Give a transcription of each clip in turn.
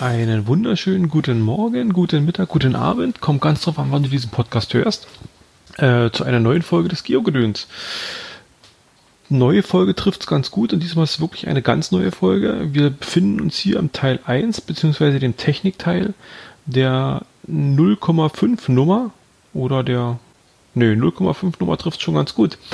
Einen wunderschönen guten Morgen, guten Mittag, guten Abend. Kommt ganz drauf an, wann du diesen Podcast hörst. Zu einer neuen Folge des Geogedöns. Neue Folge trifft's ganz gut und diesmal ist es wirklich eine ganz neue Folge. Wir befinden uns hier am Teil 1 beziehungsweise dem Technikteil der 0,5 Nummer oder 0,5 Nummer trifft schon ganz gut.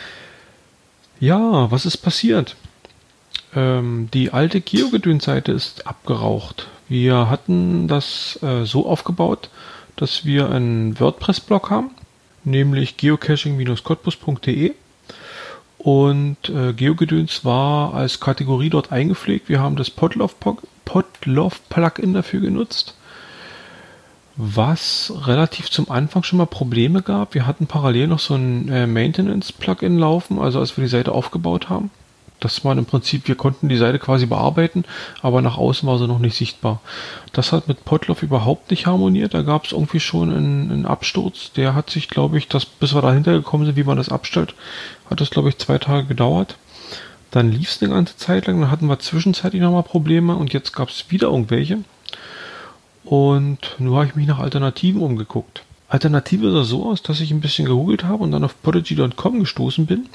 Ja, was ist passiert? Die alte Geogedöns-Seite ist abgeraucht. Wir hatten das so aufgebaut, dass wir einen WordPress-Blog haben, nämlich geocaching-cottbus.de und Geogedöns war als Kategorie dort eingepflegt. Wir haben das Podlove-Plugin dafür genutzt, was relativ zum Anfang schon mal Probleme gab. Wir hatten parallel noch so ein Maintenance-Plugin laufen, also als wir die Seite aufgebaut haben. Das war im Prinzip, wir konnten die Seite quasi bearbeiten, aber nach außen war sie noch nicht sichtbar. Das hat mit Podlove überhaupt nicht harmoniert. Da gab es irgendwie schon einen Absturz. Der hat sich, glaube ich, bis wir dahinter gekommen sind, wie man das abstellt, hat das, glaube ich, 2 Tage gedauert. Dann lief es eine ganze Zeit lang, dann hatten wir zwischenzeitlich nochmal Probleme und jetzt gab es wieder irgendwelche. Und nun habe ich mich nach Alternativen umgeguckt. Alternative sah so aus, dass ich ein bisschen gegoogelt habe und dann auf podigy.com gestoßen bin.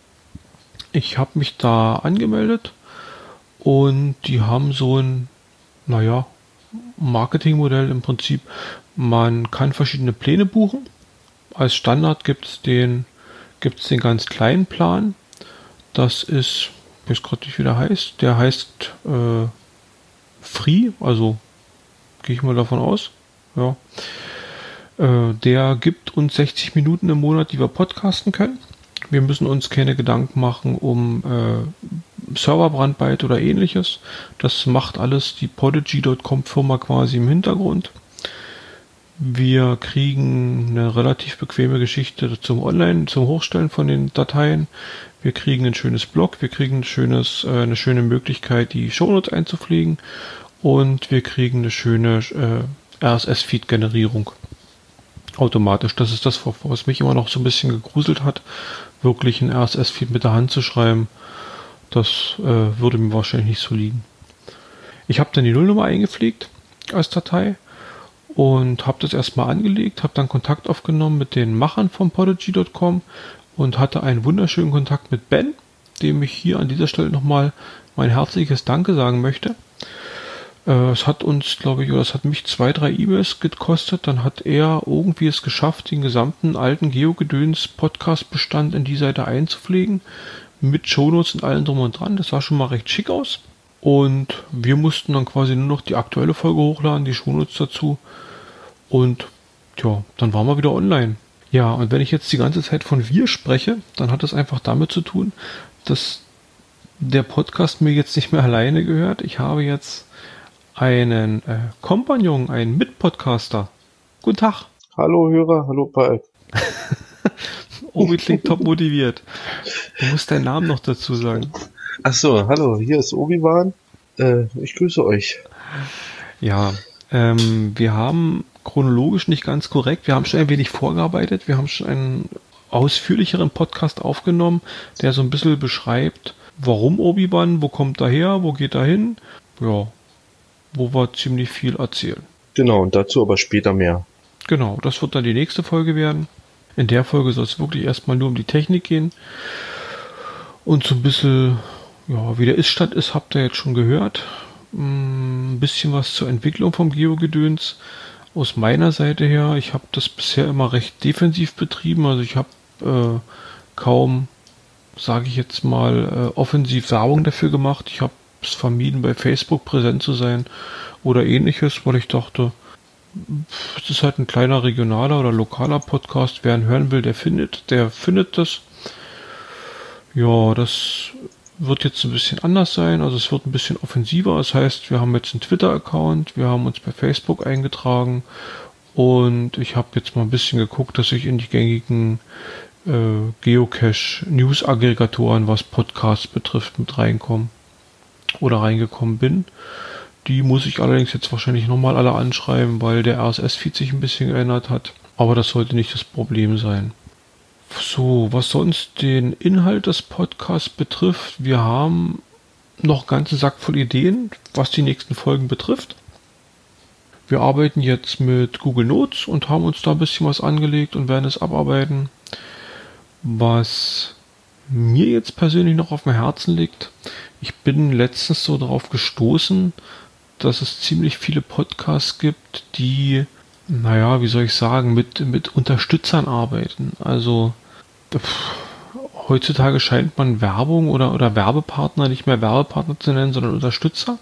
Ich habe mich da angemeldet und die haben so ein, Marketingmodell im Prinzip. Man kann verschiedene Pläne buchen. Als Standard gibt's den ganz kleinen Plan. Das ist, ich weiß gerade nicht, wie der heißt. Der heißt Free, also gehe ich mal davon aus. Ja. Der gibt uns 60 Minuten im Monat, die wir podcasten können. Wir müssen uns keine Gedanken machen um Serverbrandweite oder ähnliches. Das macht alles die Podigy.com Firma quasi im Hintergrund. Wir kriegen eine relativ bequeme Geschichte zum Hochstellen von den Dateien. Wir kriegen ein schönes Blog, wir kriegen eine schöne Möglichkeit, die Shownotes einzupflegen und wir kriegen eine schöne RSS-Feed-Generierung. Automatisch. Das ist das, was mich immer noch so ein bisschen gegruselt hat, wirklich ein RSS-Feed mit der Hand zu schreiben. Das würde mir wahrscheinlich nicht so liegen. Ich habe dann die Nullnummer eingepflegt als Datei und habe das erstmal angelegt, habe dann Kontakt aufgenommen mit den Machern von Podigy.com und hatte einen wunderschönen Kontakt mit Ben, dem ich hier an dieser Stelle nochmal mein herzliches Danke sagen möchte. Es hat uns, glaube ich, oder es hat mich 2, 3 E-Mails gekostet. Dann hat er irgendwie es geschafft, den gesamten alten Geogedöns-Podcast-Bestand in die Seite einzupflegen. Mit Shownotes und allem drum und dran. Das sah schon mal recht schick aus. Und wir mussten dann quasi nur noch die aktuelle Folge hochladen, die Shownotes dazu. Und ja, dann waren wir wieder online. Ja, und wenn ich jetzt die ganze Zeit von wir spreche, dann hat das einfach damit zu tun, dass der Podcast mir jetzt nicht mehr alleine gehört. Ich habe jetzt einen Kompagnon, einen Mitpodcaster. Guten Tag. Hallo Hörer, hallo Palk. Obi klingt top motiviert. Du musst deinen Namen noch dazu sagen. Ach so, hallo, hier ist Obi-Wan. Ich grüße euch. Ja, wir haben chronologisch nicht ganz korrekt. Wir haben schon ein wenig vorgearbeitet. Wir haben schon einen ausführlicheren Podcast aufgenommen, der so ein bisschen beschreibt, warum Obi-Wan, wo kommt er her, wo geht er hin. Ja, wo wir ziemlich viel erzählen. Genau, und dazu aber später mehr. Genau, das wird dann die nächste Folge werden. In der Folge soll es wirklich erstmal nur um die Technik gehen. Und so ein bisschen, ja, wie der Ist-Stand ist, habt ihr jetzt schon gehört. Ein bisschen was zur Entwicklung vom Geogedöns. Aus meiner Seite her, ich habe das bisher immer recht defensiv betrieben. Also ich habe kaum, sage ich jetzt mal, offensiv Werbung dafür gemacht. Ich habe es vermieden, bei Facebook präsent zu sein oder ähnliches, weil ich dachte, es ist halt ein kleiner regionaler oder lokaler Podcast. Wer ihn hören will, der findet das. Ja, das wird jetzt ein bisschen anders sein. Also es wird ein bisschen offensiver. Das heißt, wir haben jetzt einen Twitter-Account, wir haben uns bei Facebook eingetragen und ich habe jetzt mal ein bisschen geguckt, dass ich in die gängigen Geocache-News-Aggregatoren, was Podcasts betrifft, mit reingekommen bin. Die muss ich allerdings jetzt wahrscheinlich nochmal alle anschreiben, weil der RSS-Feed sich ein bisschen geändert hat. Aber das sollte nicht das Problem sein. So, was sonst den Inhalt des Podcasts betrifft, wir haben noch einen ganzen Sack voll Ideen, was die nächsten Folgen betrifft. wir arbeiten jetzt mit Google Notes und haben uns da ein bisschen was angelegt und werden es abarbeiten. Was mir jetzt persönlich noch auf dem Herzen liegt, ich bin letztens so darauf gestoßen, dass es ziemlich viele Podcasts gibt, die, naja, wie soll ich sagen, mit Unterstützern arbeiten. Also heutzutage scheint man Werbung oder Werbepartner nicht mehr Werbepartner zu nennen, sondern Unterstützer.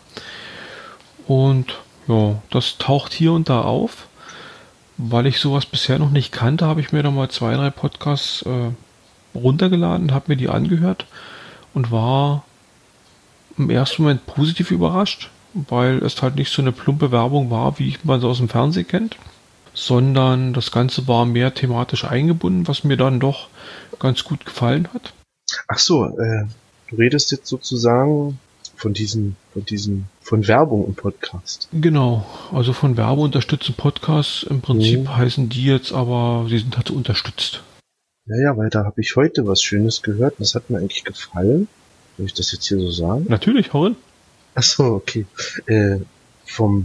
Und ja, das taucht hier und da auf. Weil ich sowas bisher noch nicht kannte, habe ich mir da mal 2, 3 Podcasts runtergeladen, habe mir die angehört und war im ersten Moment positiv überrascht, weil es halt nicht so eine plumpe Werbung war, wie man so aus dem Fernsehen kennt, sondern das Ganze war mehr thematisch eingebunden, was mir dann doch ganz gut gefallen hat. Ach so, du redest jetzt sozusagen von Werbung im Podcast. Genau, also von werbeunterstützten Podcasts, im Prinzip heißen die jetzt aber, sie sind halt unterstützt. Ja, weil da habe ich heute was Schönes gehört, das hat mir eigentlich gefallen. Soll ich das jetzt hier so sagen? Natürlich, hau rein. Ach so, okay. Vom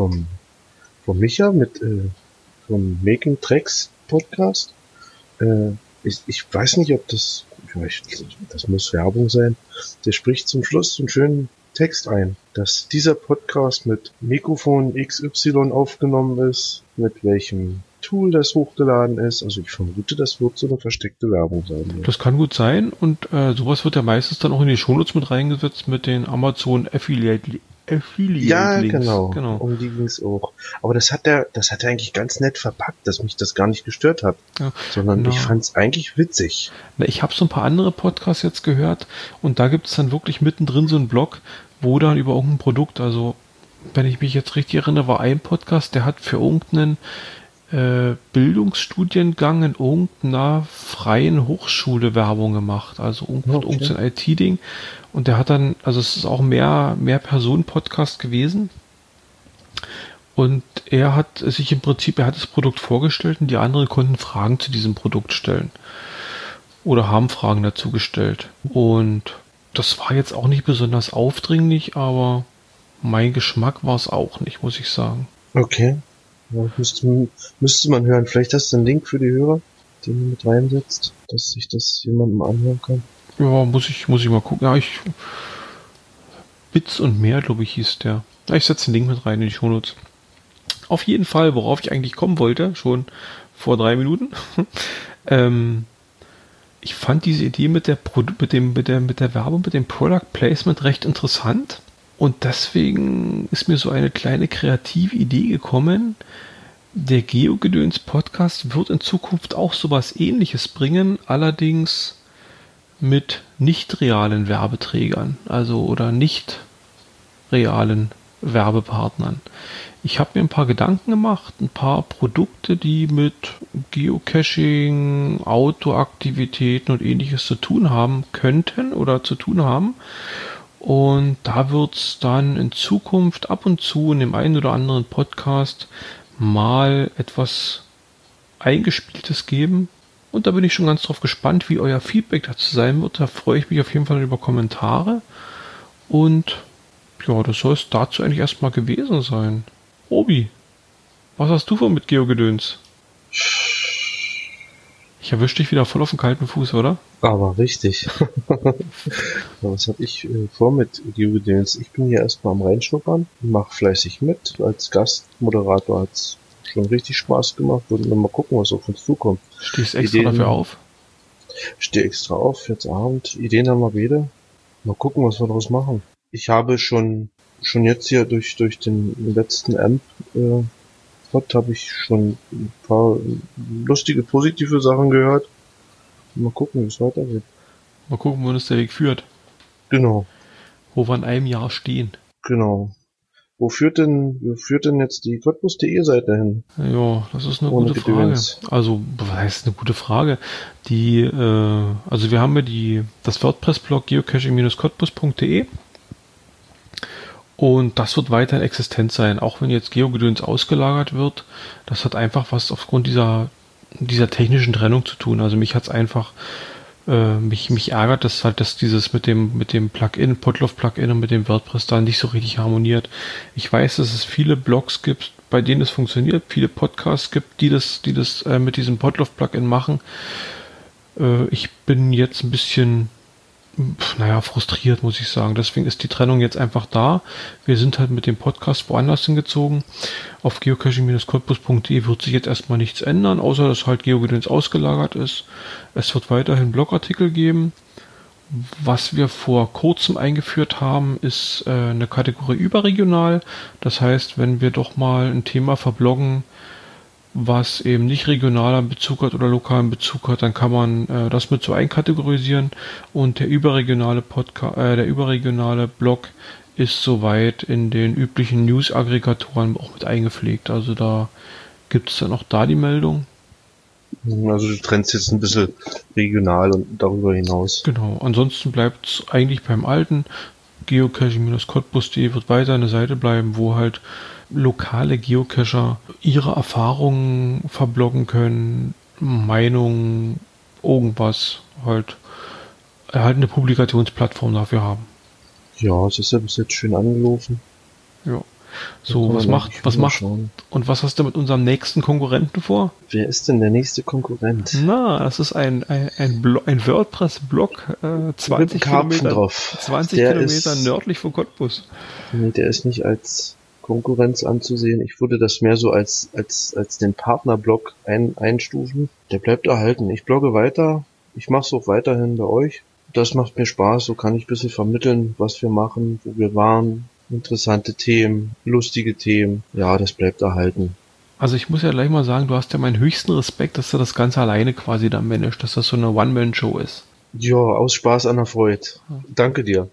Micha vom Making Tracks Podcast. Ich weiß nicht, ob das muss Werbung sein. Der spricht zum Schluss einen schönen Text ein, dass dieser Podcast mit Mikrofon XY aufgenommen ist, mit welchem Tool das hochgeladen ist. Also ich vermute, das wird so eine versteckte Werbung sein. Das kann gut sein und sowas wird ja meistens dann auch in die Shownotes mit reingesetzt mit den Amazon Affiliate Ja, Links. genau. Genau. Um die ging's auch. Aber das hat er eigentlich ganz nett verpackt, dass mich das gar nicht gestört hat. Ja, sondern ich fand's eigentlich witzig. Ich habe so ein paar andere Podcasts jetzt gehört und da gibt es dann wirklich mittendrin so einen Blog, wo dann über irgendein Produkt, also wenn ich mich jetzt richtig erinnere, war ein Podcast, der hat für irgendeinen Bildungsstudiengang in irgendeiner freien Hochschule Werbung gemacht, also irgendein IT-Ding. Und der hat dann, also es ist auch mehr Personen-Podcast gewesen. Und er hat das Produkt vorgestellt und die anderen konnten Fragen zu diesem Produkt stellen. Oder haben Fragen dazu gestellt. Und das war jetzt auch nicht besonders aufdringlich, aber mein Geschmack war es auch nicht, muss ich sagen. Okay. Ja, müsste man hören. Vielleicht hast du einen Link für die Hörer, den du mit reinsetzt, dass sich das jemandem anhören kann. Ja, muss ich mal gucken. Ja, Bits und mehr, glaube ich, hieß der. Ja, ich setze den Link mit rein in die Shownotes. Auf jeden Fall, worauf ich eigentlich kommen wollte, schon vor 3 Minuten. Ich fand diese Idee mit der Werbung, mit dem Product Placement recht interessant. Und deswegen ist mir so eine kleine kreative Idee gekommen. Der Geo-Gedöns-Podcast wird in Zukunft auch sowas Ähnliches bringen, allerdings mit nicht realen Werbeträgern, also oder nicht realen Werbepartnern. Ich habe mir ein paar Gedanken gemacht, ein paar Produkte, die mit Geocaching, Outdoor-Aktivitäten und ähnliches zu tun haben könnten oder zu tun haben. Und da wird es dann in Zukunft ab und zu in dem einen oder anderen Podcast mal etwas Eingespieltes geben. Und da bin ich schon ganz drauf gespannt, wie euer Feedback dazu sein wird. Da freue ich mich auf jeden Fall über Kommentare. Und ja, das soll es dazu eigentlich erstmal gewesen sein. Obi, was hast du vor mit Geogedöns? Ich erwische dich wieder voll auf den kalten Fuß, oder? Aber richtig. Was habe ich vor mit Geogedöns? Ich bin hier erstmal am Reinschnuppern, mache fleißig mit. Als Gastmoderator hat's schon richtig Spaß gemacht. Und mal gucken, was auf uns zukommt. Stehst extra dafür auf? Stehe extra auf, jetzt Abend. Ideen haben wir wieder. Mal gucken, was wir daraus machen. Ich habe schon jetzt hier durch den letzten Amp habe ich schon ein paar lustige, positive Sachen gehört. Mal gucken, wie es weitergeht. Mal gucken, wo uns der Weg führt. Genau. Wo wir in einem Jahr stehen. Genau. Wo führt denn jetzt die Cottbus.de Seite hin? Ja, das ist eine gute Frage. Also, was heißt eine gute Frage? Also wir haben ja das WordPress-Blog geocaching-cottbus.de und das wird weiterhin existent sein, auch wenn jetzt Geogedöns ausgelagert wird. Das hat einfach was aufgrund dieser technischen Trennung zu tun. Also mich hat's einfach mich ärgert das halt, dass dieses mit dem Plugin, Podlove Plugin und mit dem WordPress da nicht so richtig harmoniert. Ich weiß, dass es viele Blogs gibt, bei denen es funktioniert, viele Podcasts gibt, die das mit diesem Podlove-Plugin machen. Ich bin jetzt ein bisschen, frustriert, muss ich sagen. Deswegen ist die Trennung jetzt einfach da. Wir sind halt mit dem Podcast woanders hingezogen. Auf geocaching-cottbus.de wird sich jetzt erstmal nichts ändern, außer dass halt GeoGedöns ausgelagert ist. Es wird weiterhin Blogartikel geben. Was wir vor kurzem eingeführt haben, ist eine Kategorie überregional. Das heißt, wenn wir doch mal ein Thema verbloggen, was eben nicht regionalen Bezug hat oder lokalen Bezug hat, dann kann man das mit so einkategorisieren, und der überregionale Blog ist soweit in den üblichen News-Aggregatoren auch mit eingepflegt. Also da gibt es dann auch da die Meldung. Also du trennst jetzt ein bisschen regional und darüber hinaus. Genau, ansonsten bleibt es eigentlich beim alten. Geocaching-cottbus.de wird weiter eine Seite bleiben, wo halt lokale Geocacher ihre Erfahrungen verbloggen können, Meinungen, irgendwas, halt eine Publikationsplattform dafür haben. Ja, es ist ja bis jetzt schön angelaufen. Ja. So, was macht, und was hast du mit unserem nächsten Konkurrenten vor? Wer ist denn der nächste Konkurrent? Na, das ist ein WordPress-Blog, 20 Kilometer nördlich von Cottbus. Nee, der ist nicht als Konkurrenz anzusehen. Ich würde das mehr so als den Partnerblog einstufen. Der bleibt erhalten. Ich blogge weiter. Ich mache es auch weiterhin bei euch. Das macht mir Spaß. So kann ich ein bisschen vermitteln, was wir machen, wo wir waren. Interessante Themen, lustige Themen. Ja, das bleibt erhalten. Also ich muss ja gleich mal sagen, du hast ja meinen höchsten Respekt, dass du das Ganze alleine quasi da managst, dass das so eine One-Man-Show ist. Ja, aus Spaß an der Freude. Danke dir.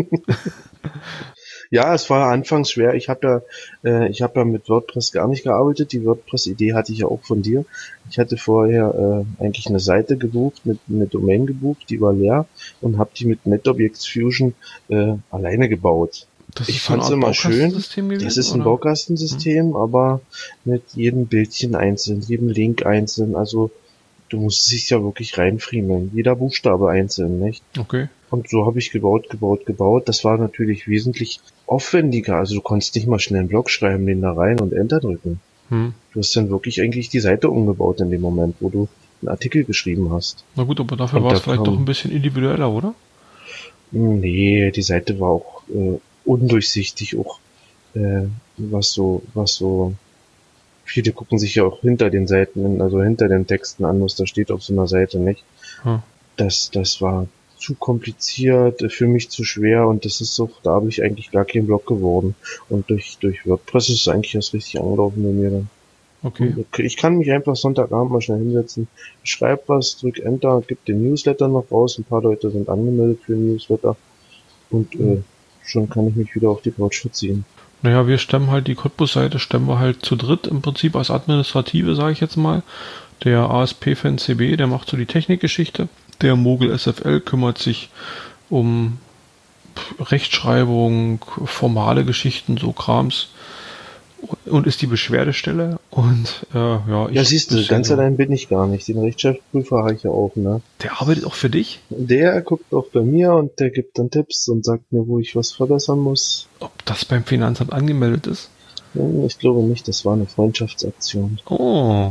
Ja, es war anfangs schwer. Ich habe ja mit WordPress gar nicht gearbeitet. Die WordPress-Idee hatte ich ja auch von dir. Ich hatte vorher eigentlich eine Seite gebucht, mit eine Domain gebucht, die war leer, und habe die mit NetObjects Fusion alleine gebaut. Ich fand es immer schön. Das ist ein Baukastensystem, aber mit jedem Bildchen einzeln, jedem Link einzeln. Also du musst dich ja wirklich reinfriemeln. Jeder Buchstabe einzeln, nicht? Okay. Und so habe ich gebaut. Das war natürlich wesentlich aufwendiger. Also du konntest nicht mal schnell einen Blog schreiben, den da rein und Enter drücken. Du hast dann wirklich eigentlich die Seite umgebaut in dem Moment, wo du einen Artikel geschrieben hast. Na gut, aber dafür war es vielleicht doch ein bisschen individueller, oder? Nee, die Seite war auch undurchsichtig, auch was so viele gucken sich ja auch hinter den Seiten, also hinter den Texten an, was da steht auf so einer Seite, nicht? Das war zu kompliziert, für mich zu schwer, und das ist so, da habe ich eigentlich gar kein Blog geworden, und durch WordPress ist es eigentlich erst richtig angelaufen bei mir dann. Okay. Ich kann mich einfach Sonntagabend mal schnell hinsetzen, schreib was, drück Enter, gib den Newsletter noch raus, ein paar Leute sind angemeldet für den Newsletter, und schon kann ich mich wieder auf die Couch verziehen. Naja, wir stemmen halt die Cottbus-Seite, wir halt zu dritt im Prinzip als Administrative, sage ich jetzt mal. Der ASP-Fan CB, der macht so die Technikgeschichte. Der Mogel SFL kümmert sich um Rechtschreibung, formale Geschichten, so Krams. Und ist die Beschwerdestelle. Und ja, siehst du, ganz allein bin ich gar nicht. Den Rechtschreibprüfer habe ich ja auch, ne? Der arbeitet auch für dich? Der guckt auch bei mir und der gibt dann Tipps und sagt mir, wo ich was verbessern muss. Ob das beim Finanzamt angemeldet ist? Ich glaube nicht, das war eine Freundschaftsaktion. Oh.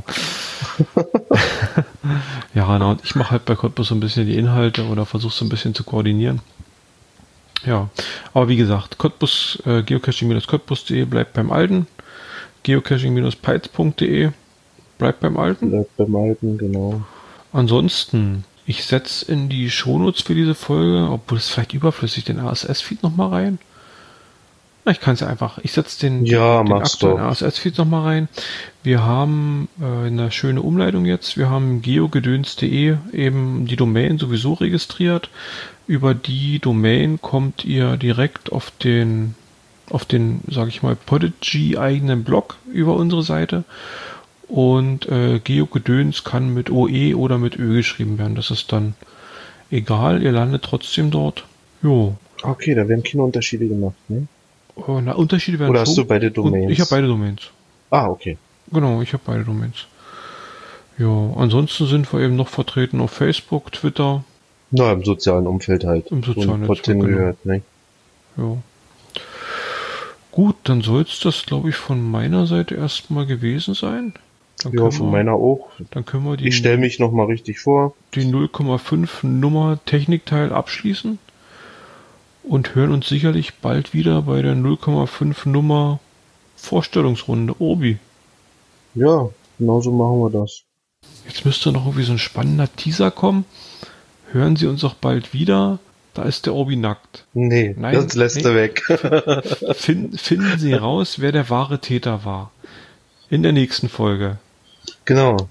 Ja, und ich mache halt bei Cottbus so ein bisschen die Inhalte oder versuche so ein bisschen zu koordinieren. Ja, aber wie gesagt, Cottbus, geocaching-cottbus.de bleibt beim Alten. Geocaching-peits.de bleibt beim Alten. Bleibt beim Alten, genau. Ansonsten, ich setze in die Shownotes für diese Folge, obwohl es vielleicht überflüssig, den RSS-Feed nochmal rein. Na, ich kann es ja einfach. Ich setze den aktuellen RSS-Feed nochmal rein. Wir haben eine schöne Umleitung jetzt. Wir haben geogedöns.de eben die Domain sowieso registriert. Über die Domain kommt ihr direkt auf den, sage ich mal, Podigy-eigenen Blog über unsere Seite. Und Geogedöns kann mit OE oder mit Ö geschrieben werden. Das ist dann egal, ihr landet trotzdem dort. Jo. Okay, da werden keine Unterschiede gemacht, ne? Na, Unterschiede werden Oder hast du beide Domains? Ich habe beide Domains. Ah, okay. Genau, ich habe beide Domains. Ja, ansonsten sind wir eben noch vertreten auf Facebook, Twitter. Na, im sozialen Umfeld halt. Im sozialen Netzwerk, gehört, ne? Ja. Gut, dann soll es das, glaube ich, von meiner Seite erstmal gewesen sein. Dann Ja, von meiner auch. Dann können wir Ich stelle mich nochmal richtig vor. Die 0,5 Nummer Technikteil abschließen und hören uns sicherlich bald wieder bei der 0,5 Nummer Vorstellungsrunde Obi. Ja, genau so machen wir das. Jetzt müsste noch irgendwie so ein spannender Teaser kommen. Hören Sie uns auch bald wieder. Da ist der Obi nackt. Nee, Nein, das lässt er weg. Finden Sie raus, wer der wahre Täter war. In der nächsten Folge. Genau.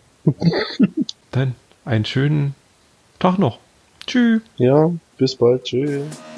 Dann einen schönen Tag noch. Tschüss. Ja, bis bald. Tschüss.